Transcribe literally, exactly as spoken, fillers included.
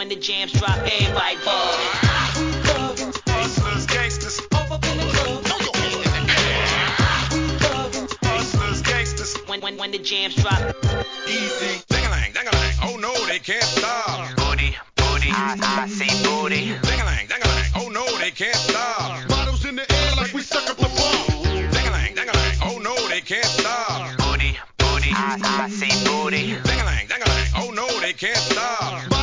when the jams drop, everybody ball. Hustlers, gangsters, up in the club. Throw your hands in the air. Hustlers, gangsters, When when when the jams drop. easy. Ding-a-lang, ding-a-lang. Oh no, they can't stop. Booty, booty, I, I see booty. Ding-a-lang.